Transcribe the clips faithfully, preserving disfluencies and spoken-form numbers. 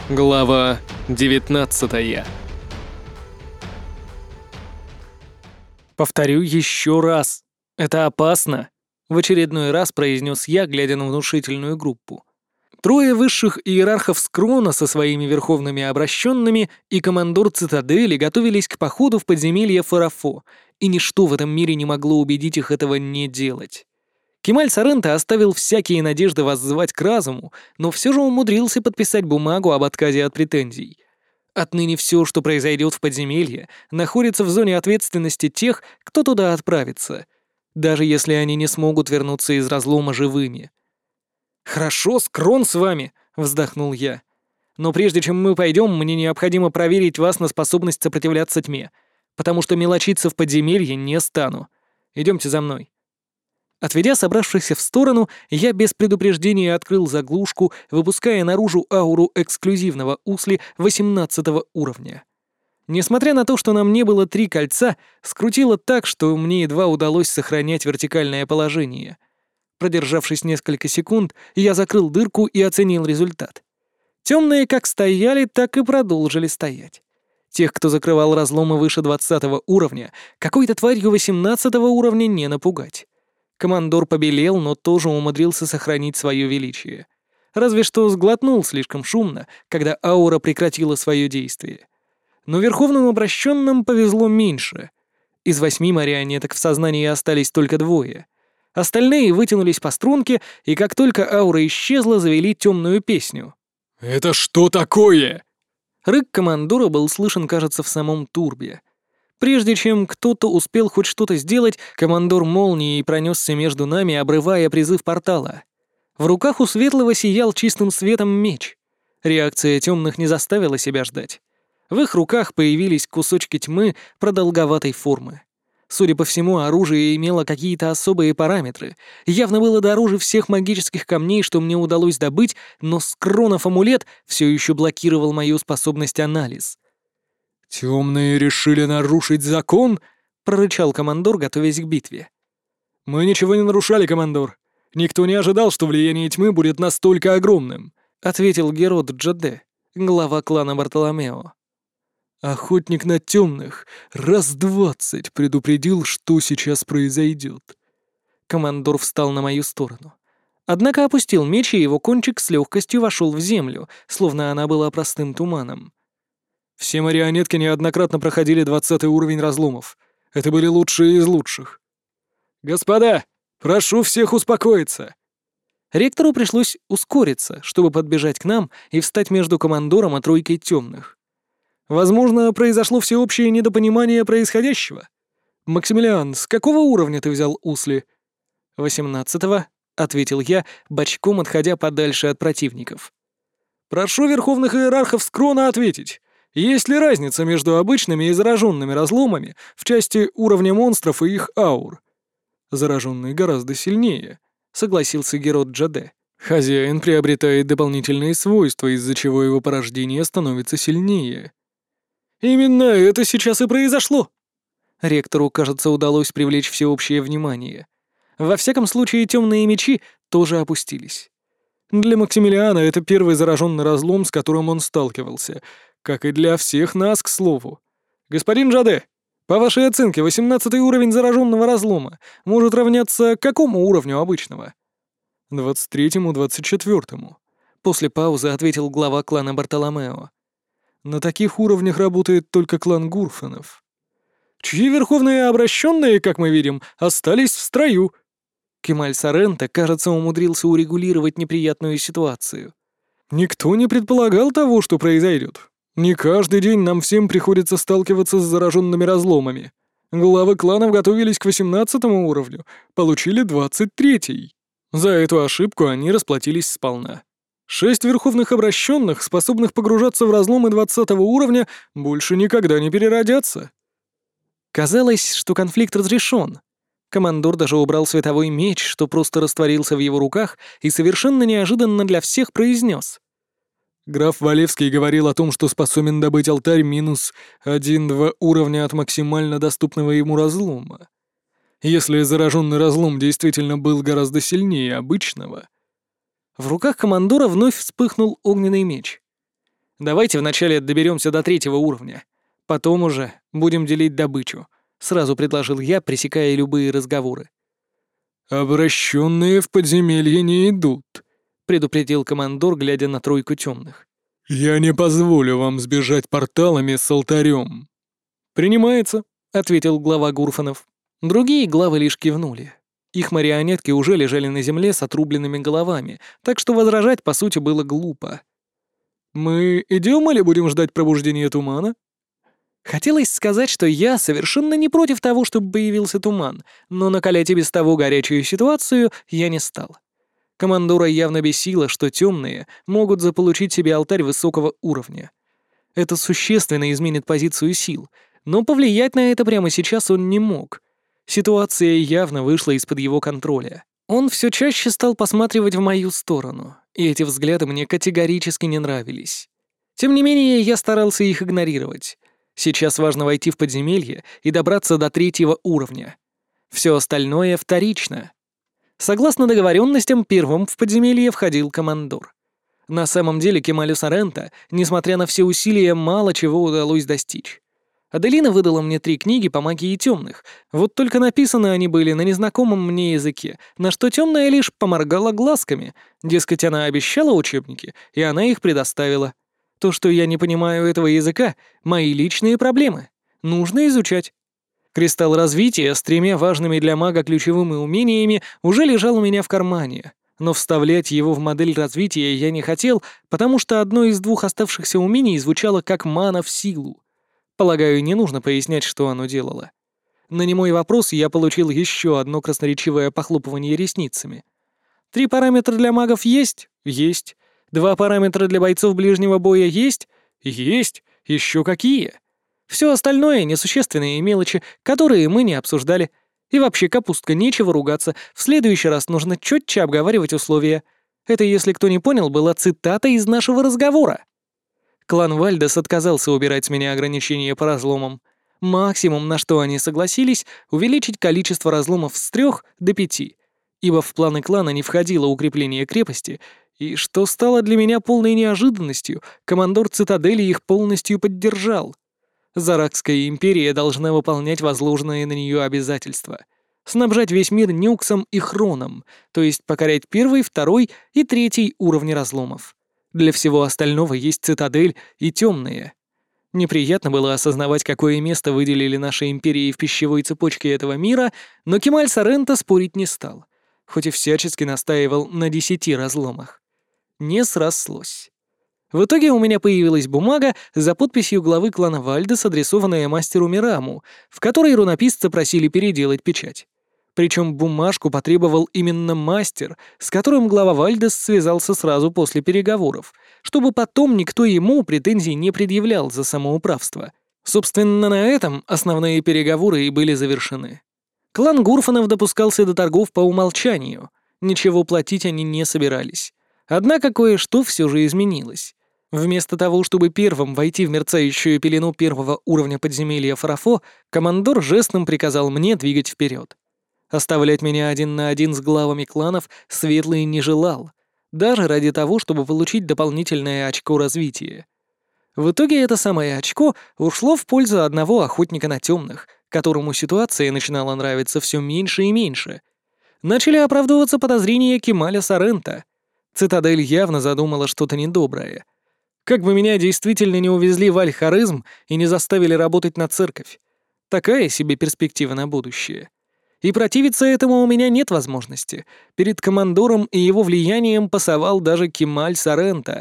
Глава девятнадцатая. «Повторю еще раз. Это опасно», — в очередной раз произнес я, глядя на внушительную группу. Трое высших иерархов Скрона со своими верховными обращенными и командор цитадели готовились к походу в подземелье Фарафо, и ничто в этом мире не могло убедить их этого не делать. Кемаль Соренто оставил всякие надежды воззвать к разуму, но все же умудрился подписать бумагу об отказе от претензий. Отныне все, что произойдет в подземелье, находится в зоне ответственности тех, кто туда отправится, даже если они не смогут вернуться из разлома живыми. «Хорошо, Скрон с вами», — вздохнул я. «Но прежде чем мы пойдем, мне необходимо проверить вас на способность сопротивляться тьме, потому что мелочиться в подземелье не стану. Идемте за мной». Отведя собравшихся в сторону, я без предупреждения открыл заглушку, выпуская наружу ауру эксклюзивного усли восемнадцатого уровня. Несмотря на то, что на мне было три кольца, скрутило так, что мне едва удалось сохранять вертикальное положение. Продержавшись несколько секунд, я закрыл дырку и оценил результат. Темные как стояли, так и продолжили стоять. Тех, кто закрывал разломы выше двадцатого уровня, какой-то тварью восемнадцатого уровня не напугать. Командор побелел, но тоже умудрился сохранить свое величие. Разве что сглотнул слишком шумно, когда аура прекратила свое действие. Но верховным обращенным повезло меньше. Из восьми марионеток в сознании остались только двое. Остальные вытянулись по струнке, и как только аура исчезла, завели темную песню. «Это что такое?» Рык командора был слышен, кажется, в самом турбе. Прежде чем кто-то успел хоть что-то сделать, командор молнией пронесся между нами, обрывая призыв портала. В руках у Светлого сиял чистым светом меч. Реакция темных не заставила себя ждать. В их руках появились кусочки тьмы продолговатой формы. Судя по всему, оружие имело какие-то особые параметры. Явно было дороже всех магических камней, что мне удалось добыть, но Скронов амулет все еще блокировал мою способность анализ. «Темные решили нарушить закон?» — прорычал командор, готовясь к битве. «Мы ничего не нарушали, командор. Никто не ожидал, что влияние тьмы будет настолько огромным», — ответил Герод Джаде, глава клана Бартоломео. «Охотник на темных раз двадцать предупредил, что сейчас произойдет». Командор встал на мою сторону. Однако опустил меч, и его кончик с легкостью вошел в землю, словно она была простым туманом. «Все марионетки неоднократно проходили двадцатый уровень разломов. Это были лучшие из лучших. Господа, прошу всех успокоиться!» Ректору пришлось ускориться, чтобы подбежать к нам и встать между командором и тройкой темных. «Возможно, произошло всеобщее недопонимание происходящего. Максимилиан, с какого уровня ты взял усли?» «Восемнадцатого», — ответил я, бочком отходя подальше от противников. «Прошу верховных иерархов Скрона ответить. Есть ли разница между обычными и зараженными разломами в части уровня монстров и их аур?» «Зараженные гораздо сильнее», — согласился Герод Джаде. «Хозяин приобретает дополнительные свойства, из-за чего его порождение становится сильнее». «Именно это сейчас и произошло!» Ректору, кажется, удалось привлечь всеобщее внимание. Во всяком случае, темные мечи тоже опустились. Для Максимилиана это первый зараженный разлом, с которым он сталкивался, как и для всех нас, к слову. «Господин Джаде, по вашей оценке, восемнадцатый уровень зараженного разлома может равняться какому уровню обычного?» «двадцать третьему, двадцать четвёртому», — после паузы ответил глава клана Бартоломео. «На таких уровнях работает только клан Гурфанов, чьи верховные обращенные, как мы видим, остались в строю». Кемаль Соренто, кажется, умудрился урегулировать неприятную ситуацию. «Никто не предполагал того, что произойдет. Не каждый день нам всем приходится сталкиваться с зараженными разломами. Главы кланов готовились к восемнадцатому уровню, получили двадцать третий. За эту ошибку они расплатились сполна. Шесть верховных обращенных, способных погружаться в разломы двадцатого уровня, больше никогда не переродятся». Казалось, что конфликт разрешен. Командор даже убрал световой меч, что просто растворился в его руках, и совершенно неожиданно для всех произнес: «Граф Валевский говорил о том, что способен добыть алтарь минус один-два уровня от максимально доступного ему разлома. Если зараженный разлом действительно был гораздо сильнее обычного...» В руках командора вновь вспыхнул огненный меч. Давайте вначале доберемся до третьего уровня. Потом уже будем делить добычу», — сразу предложил я, пресекая любые разговоры. «Обращенные в подземелье не идут», — предупредил командор, глядя на тройку темных. «Я не позволю вам сбежать порталами с алтарем». «Принимается», — ответил глава Гурфанов. Другие главы лишь кивнули. Их марионетки уже лежали на земле с отрубленными головами, так что возражать, по сути, было глупо. «Мы идем или будем ждать пробуждения тумана?» Хотелось сказать, что я совершенно не против того, чтобы появился туман, но накалять и без того горячую ситуацию я не стал. Командора явно бесило, что темные могут заполучить себе алтарь высокого уровня. Это существенно изменит позицию сил, но повлиять на это прямо сейчас он не мог. Ситуация явно вышла из-под его контроля. Он все чаще стал посматривать в мою сторону, и эти взгляды мне категорически не нравились. Тем не менее, я старался их игнорировать. Сейчас важно войти в подземелье и добраться до третьего уровня. Все остальное вторично. Согласно договоренностям, первым в подземелье входил командор. На самом деле Кемалю Соренто, несмотря на все усилия, мало чего удалось достичь. Аделина выдала мне три книги по магии темных, вот только написаны они были на незнакомом мне языке, на что темная лишь поморгала глазками, дескать, она обещала учебники, и она их предоставила. То, что я не понимаю этого языка, мои личные проблемы. Нужно изучать. Кристалл развития с тремя важными для мага ключевыми умениями уже лежал у меня в кармане, но вставлять его в модель развития я не хотел, потому что одно из двух оставшихся умений звучало как мана в силу. Полагаю, не нужно пояснять, что оно делало. На немой вопрос я получил еще одно красноречивое похлопывание ресницами. Три параметра для магов есть? Есть. Два параметра для бойцов ближнего боя есть? Есть. Еще какие? Все остальное — несущественные мелочи, которые мы не обсуждали. И вообще, капустка, нечего ругаться. В следующий раз нужно четче обговаривать условия. Это, если кто не понял, была цитата из нашего разговора. Клан Вальдес отказался убирать с меня ограничения по разломам. Максимум, на что они согласились, увеличить количество разломов с трех до пяти, ибо в планы клана не входило укрепление крепости, и, что стало для меня полной неожиданностью, командор цитадели их полностью поддержал. Заракская империя должна выполнять возложенные на нее обязательства. Снабжать весь мир нюксом и хроном, то есть покорять первый, второй и третий уровни разломов. Для всего остального есть цитадель и темные. Неприятно было осознавать, какое место выделили нашей империи в пищевой цепочке этого мира, но Кемаль Соренто спорить не стал, хоть и всячески настаивал на десяти разломах. Не срослось. В итоге у меня появилась бумага за подписью главы клана Вальдес, адресованная мастеру Мираму, в которой рунописцы просили переделать печать. Причем бумажку потребовал именно мастер, с которым глава Вальдес связался сразу после переговоров, чтобы потом никто ему претензий не предъявлял за самоуправство. Собственно, на этом основные переговоры и были завершены. Клан Гурфанов допускался до торгов по умолчанию, ничего платить они не собирались. Однако кое-что все же изменилось. Вместо того, чтобы первым войти в мерцающую пелену первого уровня подземелья Фарафо, командор жестом приказал мне двигать вперед. Оставлять меня один на один с главами кланов Светлый не желал, даже ради того, чтобы получить дополнительное очко развития. В итоге это самое очко ушло в пользу одного охотника на темных, которому ситуация начинала нравиться все меньше и меньше. Начали оправдываться подозрения Кемаля Соренто. Цитадель явно задумала что-то недоброе. Как бы меня действительно не увезли в Аль-Харизм и не заставили работать на церковь. Такая себе перспектива на будущее. И противиться этому у меня нет возможности. Перед командором и его влиянием пасовал даже Кемаль Соренто.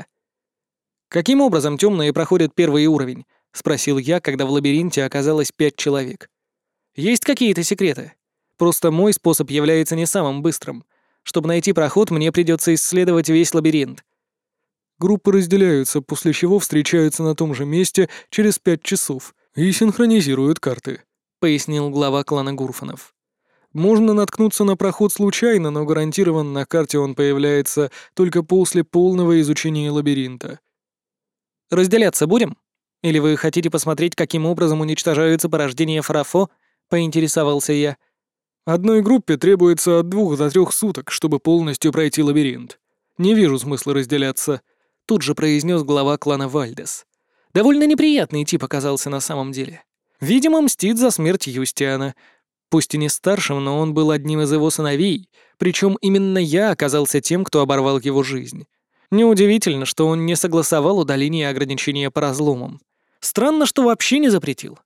«Каким образом темные проходят первый уровень?» — спросил я, когда в лабиринте оказалось пять человек. «Есть какие-то секреты? Просто мой способ является не самым быстрым. Чтобы найти проход, мне придется исследовать весь лабиринт». Группы разделяются, после чего встречаются на том же месте через пять часов и синхронизируют карты», — пояснил глава клана Гурфанов. «Можно наткнуться на проход случайно, но гарантированно на карте он появляется только после полного изучения лабиринта». «Разделяться будем? Или вы хотите посмотреть, каким образом уничтожаются порождения Фарафо?» — поинтересовался я. «Одной группе требуется от двух до трех суток, чтобы полностью пройти лабиринт. Не вижу смысла разделяться. тут же произнес глава клана Вальдес. Довольно неприятный тип оказался на самом деле. Видимо, мстит за смерть Юстиана. Пусть и не старшим, но он был одним из его сыновей, причем именно я оказался тем, кто оборвал его жизнь. Неудивительно, что он не согласовал удаление ограничения по разломам. Странно, что вообще не запретил.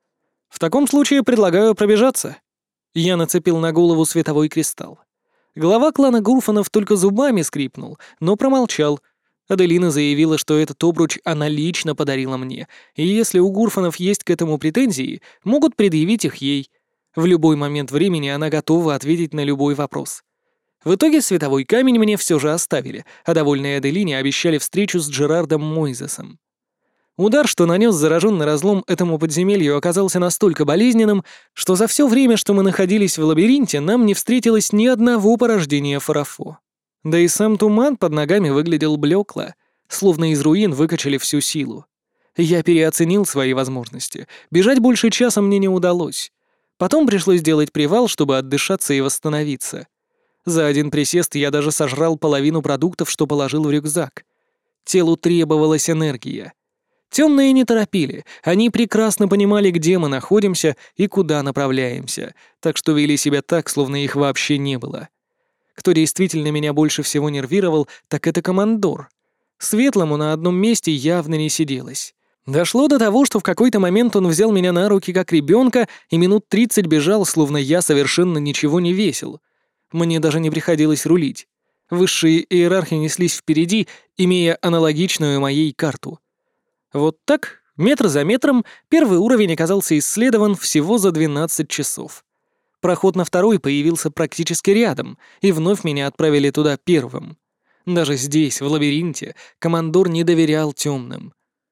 В таком случае предлагаю пробежаться. Я нацепил на голову световой кристалл. Глава клана Гурфанов только зубами скрипнул, но промолчал. Аделина заявила, что этот обруч она лично подарила мне, и если у Гурфанов есть к этому претензии, могут предъявить их ей. В любой момент времени она готова ответить на любой вопрос. В итоге световой камень мне все же оставили, а довольные Аделине обещали встречу с Джерардом Мойзесом. Удар, что нанес зараженный разлом этому подземелью, оказался настолько болезненным, что за все время, что мы находились в лабиринте, нам не встретилось ни одного порождения Фарафо. Да и сам туман под ногами выглядел блекло, словно из руин выкачали всю силу. Я переоценил свои возможности. Бежать больше часа мне не удалось. Потом пришлось делать привал, чтобы отдышаться и восстановиться. За один присест я даже сожрал половину продуктов, что положил в рюкзак. Телу требовалась энергия. Темные не торопили, они прекрасно понимали, где мы находимся и куда направляемся, так что вели себя так, словно их вообще не было. Кто действительно меня больше всего нервировал, так это командор. Светлому на одном месте явно не сиделось. Дошло до того, что в какой-то момент он взял меня на руки как ребенка и минут тридцать бежал, словно я совершенно ничего не весил. Мне даже не приходилось рулить. Высшие иерархи неслись впереди, имея аналогичную моей карту. Вот так, метр за метром, первый уровень оказался исследован всего за двенадцать часов. Проход на второй появился практически рядом, и вновь меня отправили туда первым. Даже здесь, в лабиринте, командор не доверял темным.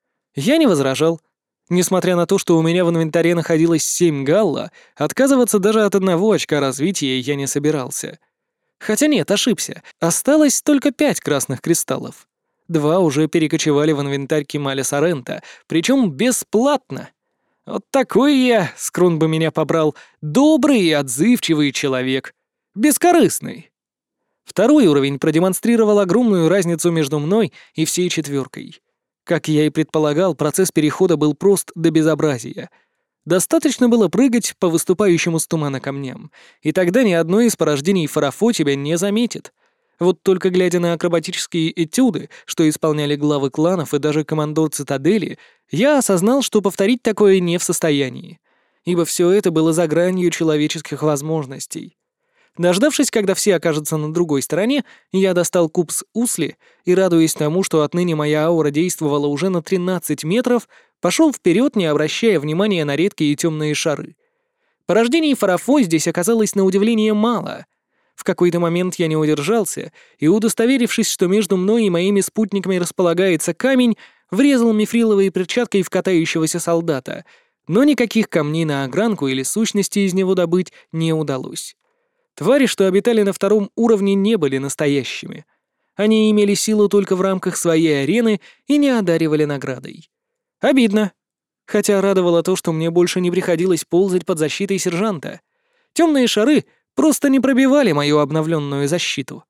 Я не возражал. Несмотря на то, что у меня в инвентаре находилось семь галла, отказываться даже от одного очка развития я не собирался. Хотя нет, ошибся. Осталось только пять красных кристаллов. Два уже перекочевали в инвентарь Кемаля Сорента, причем бесплатно. Вот такой я, Скрун бы меня побрал, добрый и отзывчивый человек. Бескорыстный. Второй уровень продемонстрировал огромную разницу между мной и всей четверкой. Как я и предполагал, процесс перехода был прост до безобразия. Достаточно было прыгать по выступающим из тумана камням, и тогда ни одно из порождений Фарафо тебя не заметит. Вот только глядя на акробатические этюды, что исполняли главы кланов и даже командор цитадели, я осознал, что повторить такое не в состоянии, ибо все это было за гранью человеческих возможностей. Дождавшись, когда все окажутся на другой стороне, я достал куб с усли и, радуясь тому, что отныне моя аура действовала уже на тринадцать метров, пошел вперед, не обращая внимания на редкие темные шары. Порождений Фарафо здесь оказалось на удивление мало. В какой-то момент я не удержался и, удостоверившись, что между мной и моими спутниками располагается камень, врезал мифриловой перчаткой в катающегося солдата, но никаких камней на огранку или сущности из него добыть не удалось. Твари, что обитали на втором уровне, не были настоящими. Они имели силу только в рамках своей арены и не одаривали наградой. Обидно. Хотя радовало то, что мне больше не приходилось ползать под защитой сержанта. Темные шары просто не пробивали мою обновленную защиту.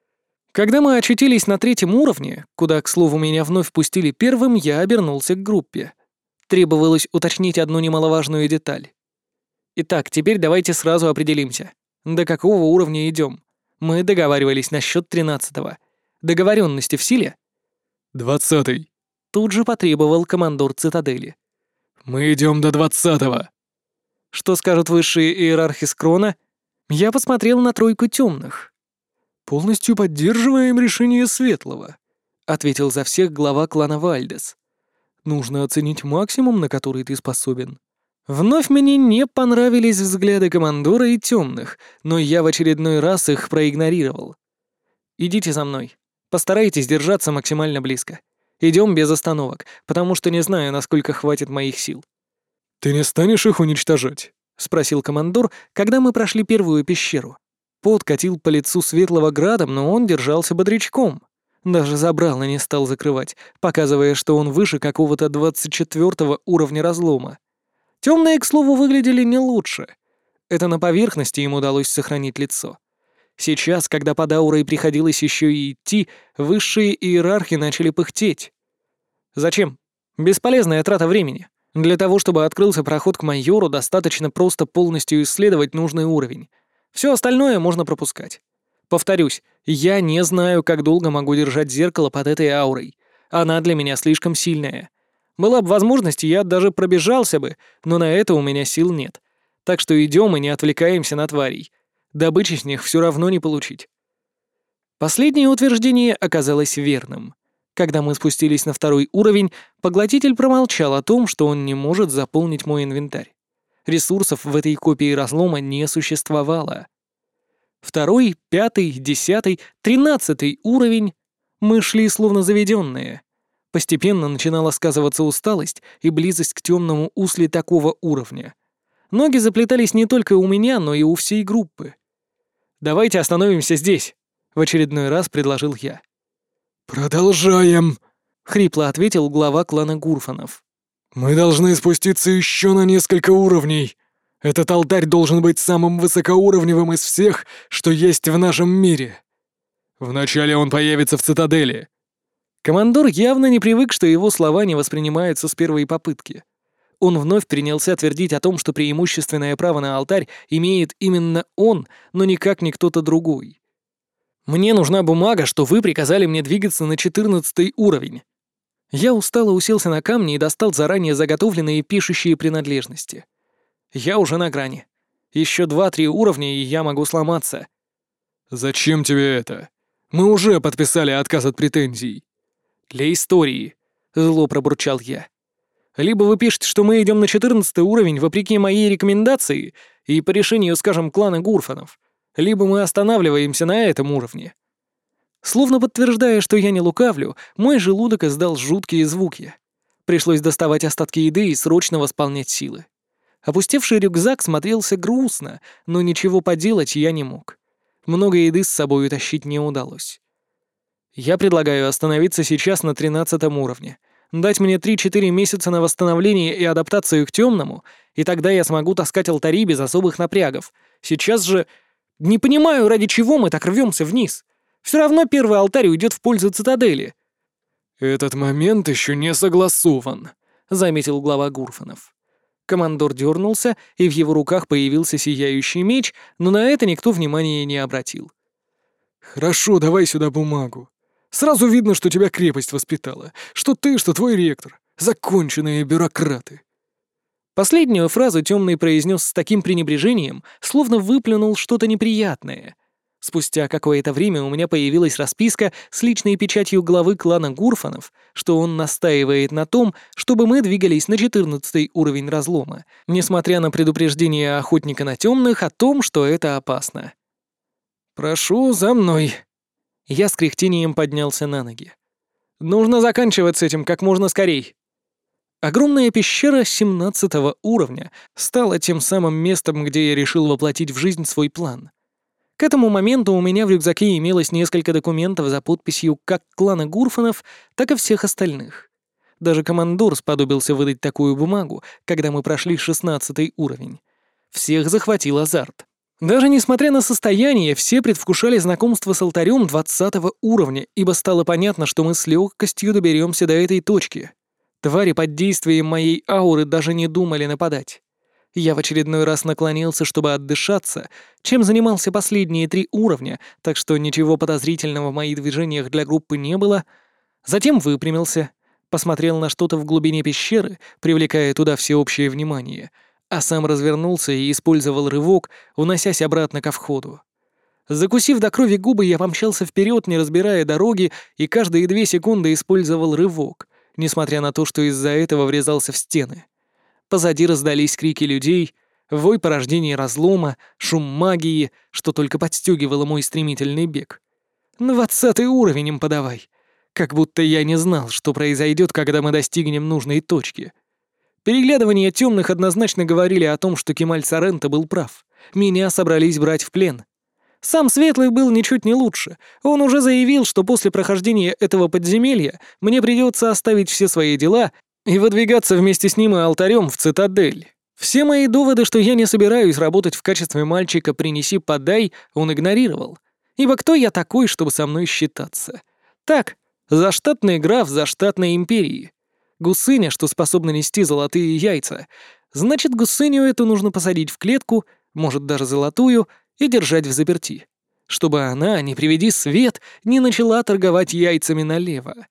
Когда мы очутились на третьем уровне, куда, к слову, меня вновь пустили первым, я обернулся к группе. Требовалось уточнить одну немаловажную деталь. Итак, теперь давайте сразу определимся. До какого уровня идем? Мы договаривались насчет тринадцатого. Договоренности в силе? «Двадцатый». Тут же потребовал командор цитадели. «Мы идем до двадцатого». Что скажут высшие иерархи Скрона? Я посмотрел на тройку темных. «Полностью поддерживаем решение Светлого», — ответил за всех глава клана Вальдес. «Нужно оценить максимум, на который ты способен». Вновь мне не понравились взгляды командора и темных, но я в очередной раз их проигнорировал. «Идите за мной. Постарайтесь держаться максимально близко. Идем без остановок, потому что не знаю, насколько хватит моих сил». «Ты не станешь их уничтожать?» — спросил командор, когда мы прошли первую пещеру. Пот катил по лицу Светлого градом, но он держался бодрячком. Даже забрало не стал закрывать, показывая, что он выше какого-то двадцать четвёртого уровня разлома. Темные, к слову, выглядели не лучше. Это на поверхности им удалось сохранить лицо. Сейчас, когда под аурой приходилось еще и идти, высшие иерархи начали пыхтеть. Зачем? Бесполезная трата времени. Для того, чтобы открылся проход к майору, достаточно просто полностью исследовать нужный уровень. Все остальное можно пропускать. Повторюсь, я не знаю, как долго могу держать зеркало под этой аурой. Она для меня слишком сильная. Была бы возможность, я даже пробежался бы, но на это у меня сил нет. Так что идем и не отвлекаемся на тварей. Добычи с них все равно не получить. Последнее утверждение оказалось верным. Когда мы спустились на второй уровень, поглотитель промолчал о том, что он не может заполнить мой инвентарь. Ресурсов в этой копии разлома не существовало. Второй, пятый, десятый, тринадцатый уровень. Мы шли словно заведенные. Постепенно начинала сказываться усталость и близость к темному узле такого уровня. Ноги заплетались не только у меня, но и у всей группы. «Давайте остановимся здесь», — в очередной раз предложил я. «Продолжаем», — хрипло ответил глава клана Гурфанов. «Мы должны спуститься еще на несколько уровней. Этот алтарь должен быть самым высокоуровневым из всех, что есть в нашем мире. Вначале он появится в цитадели». Командор явно не привык, что его слова не воспринимаются с первой попытки. Он вновь принялся твердить о том, что преимущественное право на алтарь имеет именно он, но никак не кто-то другой. «Мне нужна бумага, что вы приказали мне двигаться на четырнадцатый уровень». Я устало уселся на камни и достал заранее заготовленные пишущие принадлежности. Я уже на грани. Еще два-три уровня, и я могу сломаться. «Зачем тебе это? Мы уже подписали отказ от претензий». «Для истории», — зло пробурчал я. «Либо вы пишете, что мы идем на четырнадцатый уровень вопреки моей рекомендации и по решению, скажем, клана Гурфанов, либо мы останавливаемся на этом уровне». Словно подтверждая, что я не лукавлю, мой желудок издал жуткие звуки. Пришлось доставать остатки еды и срочно восполнять силы. Опустевший рюкзак смотрелся грустно, но ничего поделать я не мог. Много еды с собой утащить не удалось. Я предлагаю остановиться сейчас на тринадцатом уровне, дать мне три-четыре месяца на восстановление и адаптацию к темному, и тогда я смогу таскать алтари без особых напрягов. Сейчас же... Не понимаю, ради чего мы так рвемся вниз. Все равно первый алтарь уйдет в пользу цитадели. «Этот момент еще не согласован», — заметил глава Гурфанов. Командор дернулся, и в его руках появился сияющий меч, но на это никто внимания не обратил. «Хорошо, давай сюда бумагу. Сразу видно, что тебя крепость воспитала. Что ты, что твой ректор. Законченные бюрократы». Последнюю фразу Темный произнес с таким пренебрежением, словно выплюнул что-то неприятное. Спустя какое-то время у меня появилась расписка с личной печатью главы клана Гурфанов, что он настаивает на том, чтобы мы двигались на четырнадцатый уровень разлома, несмотря на предупреждение охотника на темных о том, что это опасно. «Прошу за мной». Я с кряхтением поднялся на ноги. «Нужно заканчивать с этим как можно скорей». Огромная пещера семнадцатого уровня стала тем самым местом, где я решил воплотить в жизнь свой план. К этому моменту у меня в рюкзаке имелось несколько документов за подписью как клана Гурфанов, так и всех остальных. Даже командор сподобился выдать такую бумагу, когда мы прошли шестнадцатый уровень. Всех захватил азарт. Даже несмотря на состояние, все предвкушали знакомство с алтарем двадцатого уровня, ибо стало понятно, что мы с легкостью доберемся до этой точки. Твари под действием моей ауры даже не думали нападать. Я в очередной раз наклонился, чтобы отдышаться, чем занимался последние три уровня, так что ничего подозрительного в моих движениях для группы не было. Затем выпрямился, посмотрел на что-то в глубине пещеры, привлекая туда всеобщее внимание, а сам развернулся и использовал рывок, уносясь обратно ко входу. Закусив до крови губы, я помчался вперед, не разбирая дороги, и каждые две секунды использовал рывок, несмотря на то, что из-за этого врезался в стены. Позади раздались крики людей, вой порождения разлома, шум магии, что только подстегивало мой стремительный бег. Двадцатый уровень им подавай. Как будто я не знал, что произойдет, когда мы достигнем нужной точки. Переглядывания темных однозначно говорили о том, что Кемаль Соренто был прав. Меня собрались брать в плен. Сам Светлый был ничуть не лучше. Он уже заявил, что после прохождения этого подземелья мне придется оставить все свои дела и выдвигаться вместе с ним и алтарем в цитадель. Все мои доводы, что я не собираюсь работать в качестве мальчика «принеси-подай», он игнорировал, Ибо кто я такой, чтобы со мной считаться? Так, заштатный граф заштатной империи. Гусыня, что способна нести золотые яйца. Значит, гусыню эту нужно посадить в клетку, может, даже золотую, и держать в заперти, чтобы она, не приведи свет, не начала торговать яйцами налево.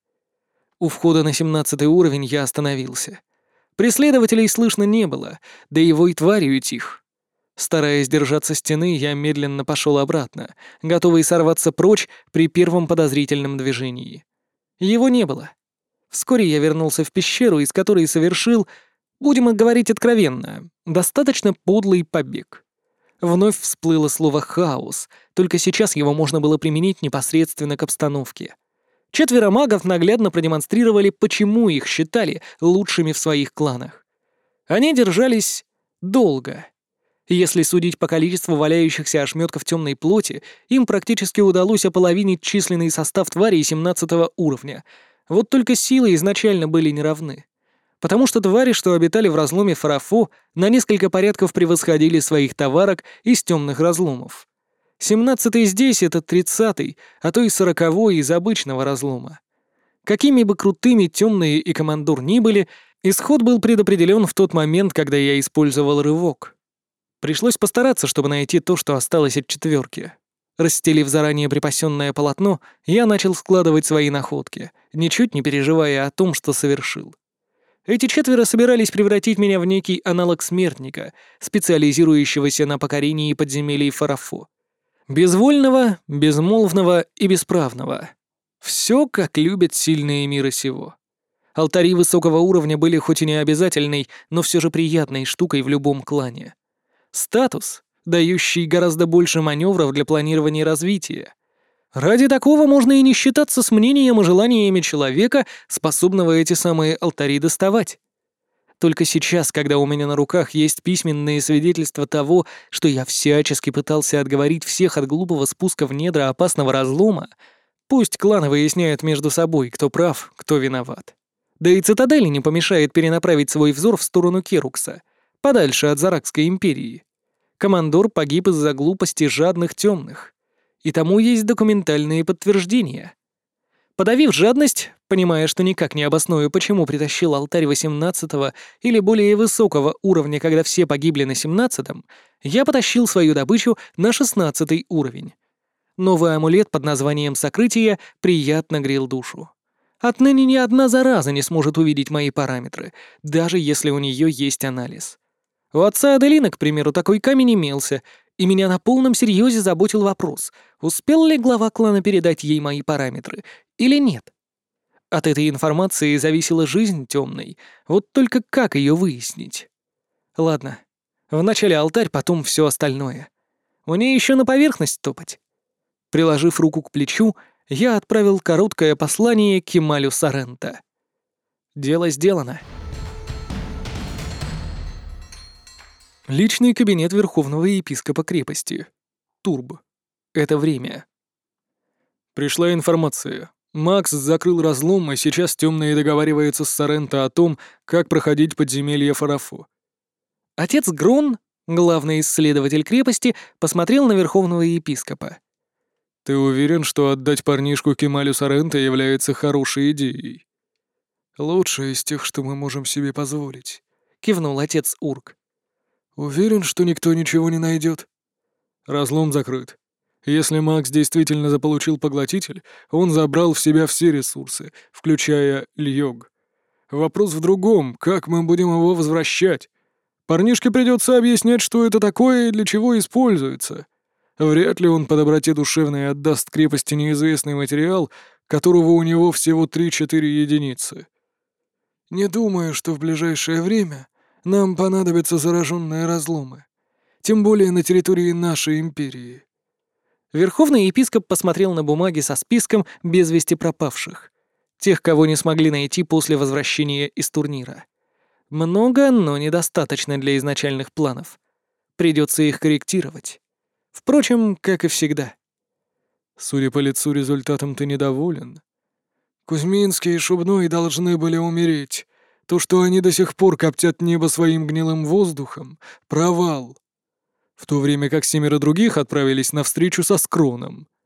У входа на семнадцатый уровень я остановился. Преследователей слышно не было, да и вой тварью тих. Стараясь держаться стены, я медленно пошел обратно, готовый сорваться прочь при первом подозрительном движении. Его не было. Вскоре я вернулся в пещеру, из которой совершил, будем говорить откровенно, достаточно подлый побег. Вновь всплыло слово «хаос», только сейчас его можно было применить непосредственно к обстановке. Четверо магов наглядно продемонстрировали, почему их считали лучшими в своих кланах. Они держались долго. Если судить по количеству валяющихся ошметков темной плоти, им практически удалось ополовинить численный состав тварей семнадцатого уровня. Вот только силы изначально были неравны. Потому что твари, что обитали в разломе Фарафо, на несколько порядков превосходили своих товарок из темных разломов. семнадцатый здесь — это тридцатый, а то и сороковой из обычного разлома. Какими бы крутыми темные и командор ни были, исход был предопределен в тот момент, когда я использовал рывок. Пришлось постараться, чтобы найти то, что осталось от четверки. Расстелив заранее припасенное полотно, я начал складывать свои находки, ничуть не переживая о том, что совершил. Эти четверо собирались превратить меня в некий аналог смертника, специализирующегося на покорении подземелий Фарафо. Безвольного, безмолвного и бесправного. Все, как любят сильные мира сего. Алтари высокого уровня были хоть и не обязательной, но все же приятной штукой в любом клане. Статус, дающий гораздо больше маневров для планирования и развития. Ради такого можно и не считаться с мнением и желаниями человека, способного эти самые алтари доставать. Только сейчас, когда у меня на руках есть письменные свидетельства того, что я всячески пытался отговорить всех от глупого спуска в недра опасного разлома, пусть кланы выясняют между собой, кто прав, кто виноват. Да и цитадели не помешает перенаправить свой взор в сторону Керукса, подальше от Заракской империи. Командор погиб из-за глупости жадных темных. И тому есть документальные подтверждения. Подавив жадность, понимая, что никак не обосную, почему притащил алтарь восемнадцатого или более высокого уровня, когда все погибли на семнадцатом, я потащил свою добычу на шестнадцатый уровень. Новый амулет под названием «Сокрытие» приятно грел душу. Отныне ни одна зараза не сможет увидеть мои параметры, даже если у нее есть анализ. У отца Аделины, к примеру, такой камень имелся, и меня на полном серьезе заботил вопрос, успел ли глава клана передать ей мои параметры или нет. От этой информации зависела жизнь темной, вот только как ее выяснить? Ладно, вначале алтарь, потом все остальное. Мне еще на поверхность топать. Приложив руку к плечу, я отправил короткое послание Кемалю Соренто. Дело сделано. Личный кабинет Верховного епископа крепости. Турб. Это время. Пришла информация. Макс закрыл разлом, и сейчас темные договариваются с Соренто о том, как проходить подземелье Фарафо. Отец Грон, главный исследователь крепости, посмотрел на Верховного епископа. «Ты уверен, что отдать парнишку Кемалю Соренто является хорошей идеей?» «Лучшая из тех, что мы можем себе позволить», — кивнул отец Урк. «Уверен, что никто ничего не найдет?» «Разлом закрыт. Если Макс действительно заполучил поглотитель, он забрал в себя все ресурсы, включая Льёг. Вопрос в другом, как мы будем его возвращать? Парнишке придется объяснять, что это такое и для чего используется. Вряд ли он по доброте душевной отдаст крепости неизвестный материал, которого у него всего три-четыре единицы». «Не думаю, что в ближайшее время нам понадобятся зараженные разломы. Тем более на территории нашей империи». Верховный епископ посмотрел на бумаги со списком без вести пропавших. Тех, кого не смогли найти после возвращения из турнира. Много, но недостаточно для изначальных планов. Придется их корректировать. Впрочем, как и всегда. «Судя по лицу, результатом ты недоволен». «Кузьминский и Шубной должны были умереть. То, что они до сих пор коптят небо своим гнилым воздухом — провал». В то время как семеро других отправились на встречу со Скроном.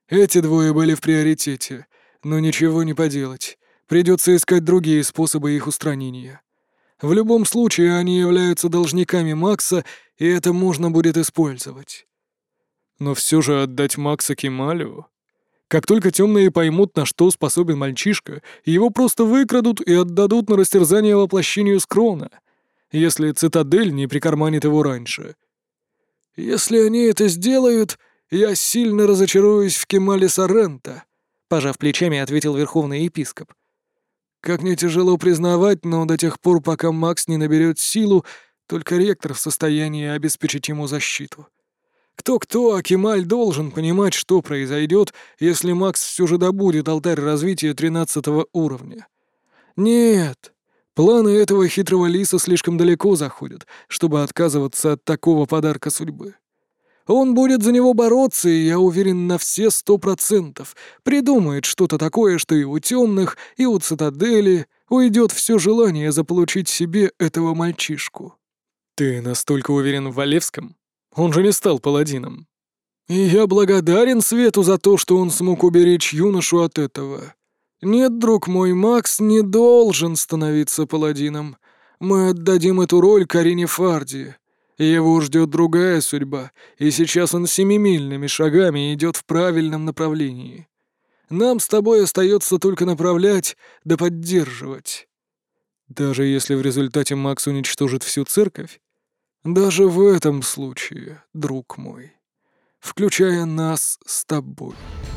Эти двое были в приоритете, но ничего не поделать. Придется искать другие способы их устранения. В любом случае, они являются должниками Макса, и это можно будет использовать. Но все же отдать Макса Кемалю... Как только темные поймут, на что способен мальчишка, его просто выкрадут и отдадут на растерзание воплощению Скрона, если Цитадель не прикарманит его раньше. Если они это сделают, я сильно разочаруюсь в Кемале Сорренто, пожав плечами, ответил верховный епископ. Как не тяжело признавать, но до тех пор, пока Макс не наберет силу, только ректор в состоянии обеспечить ему защиту. Кто-кто, а Кемаль должен понимать, что произойдет, если Макс все же добудет алтарь развития тринадцатого уровня. Нет, планы этого хитрого лиса слишком далеко заходят, чтобы отказываться от такого подарка судьбы. Он будет за него бороться, и я уверен на все сто процентов. Придумает что-то такое, что и у темных, и у Цитадели уйдет все желание заполучить себе этого мальчишку. Ты настолько уверен в Валевском? Он же не стал паладином. И я благодарен Свету за то, что он смог уберечь юношу от этого. Нет, друг мой, Макс не должен становиться паладином. Мы отдадим эту роль Карине Фарди. Его ждет другая судьба, и сейчас он семимильными шагами идет в правильном направлении. Нам с тобой остается только направлять да поддерживать. Даже если в результате Макс уничтожит всю церковь? Даже в этом случае, друг мой, включая нас с тобой.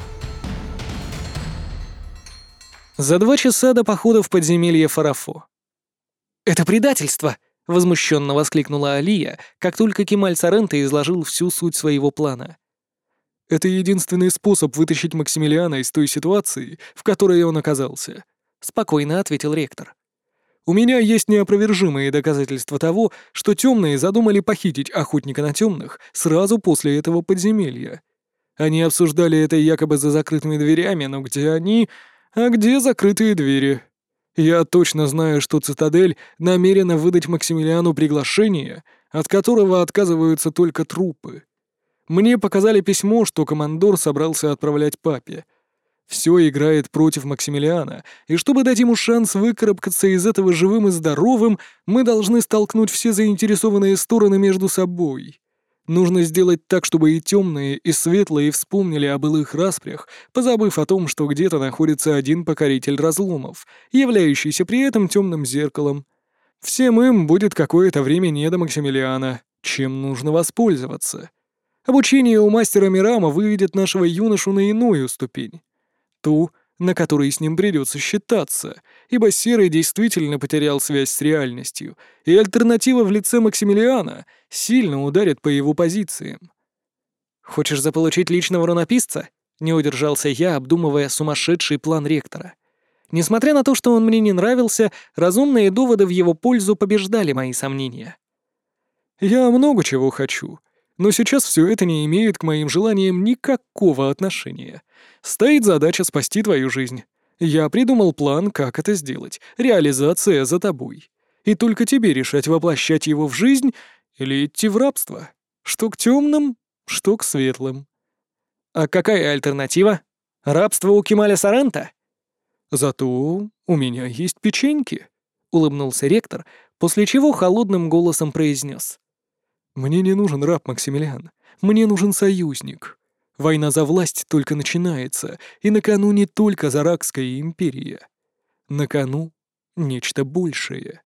За два часа до похода в подземелье Фарафо. «Это предательство!» — возмущенно воскликнула Алия, как только Кемаль Сорренто изложил всю суть своего плана. «Это единственный способ вытащить Максимилиана из той ситуации, в которой он оказался», — спокойно ответил ректор. «У меня есть неопровержимые доказательства того, что темные задумали похитить охотника на темных сразу после этого подземелья. Они обсуждали это якобы за закрытыми дверями, но где они, а где закрытые двери? Я точно знаю, что Цитадель намерена выдать Максимилиану приглашение, от которого отказываются только трупы. Мне показали письмо, что командор собрался отправлять папе. Все играет против Максимилиана, и чтобы дать ему шанс выкарабкаться из этого живым и здоровым, мы должны столкнуть все заинтересованные стороны между собой. Нужно сделать так, чтобы и темные, и светлые вспомнили о былых распрях, позабыв о том, что где-то находится один покоритель разломов, являющийся при этом темным зеркалом. Всем им будет какое-то время не до Максимилиана, чем нужно воспользоваться. Обучение у мастера Мирама выведет нашего юношу на иную ступень. Ту, на которой с ним придется считаться, ибо Серый действительно потерял связь с реальностью, и альтернатива в лице Максимилиана сильно ударит по его позициям. «Хочешь заполучить личного рунописца?» — не удержался я, обдумывая сумасшедший план ректора. Несмотря на то, что он мне не нравился, разумные доводы в его пользу побеждали мои сомнения. «Я много чего хочу, но сейчас все это не имеет к моим желаниям никакого отношения. Стоит задача спасти твою жизнь. Я придумал план, как это сделать. Реализация за тобой. И только тебе решать, воплощать его в жизнь или идти в рабство. Что к темным, что к светлым». «А какая альтернатива? Рабство у Кемаля Сорренто?» «Зато у меня есть печеньки», — улыбнулся ректор, после чего холодным голосом произнес. «Мне не нужен раб, Максимилиан. Мне нужен союзник. Война за власть только начинается, и на кону не только Заракская империя. На кону нечто большее».